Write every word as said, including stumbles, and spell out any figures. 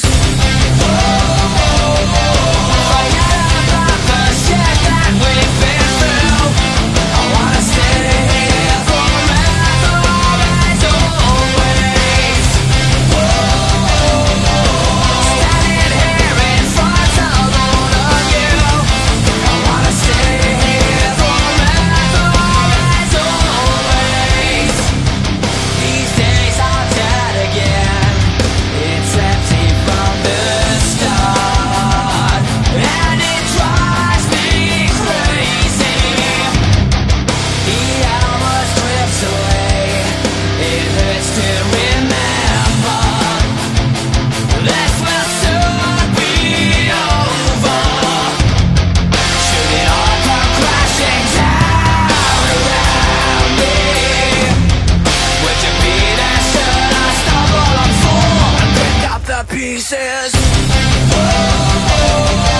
pieces. Forget about the shit that we've been through. I wanna stay here forever as always. Standing here in front of all of you. I wanna stay here forever as always. These days are dead again. It's empty from the start, and it drives me crazy. The hours drift away. It hurts to remember. This will soon be over. Should it all come crashing down around me? Would you be there should I stumble and fall and pick up the pieces? Oh,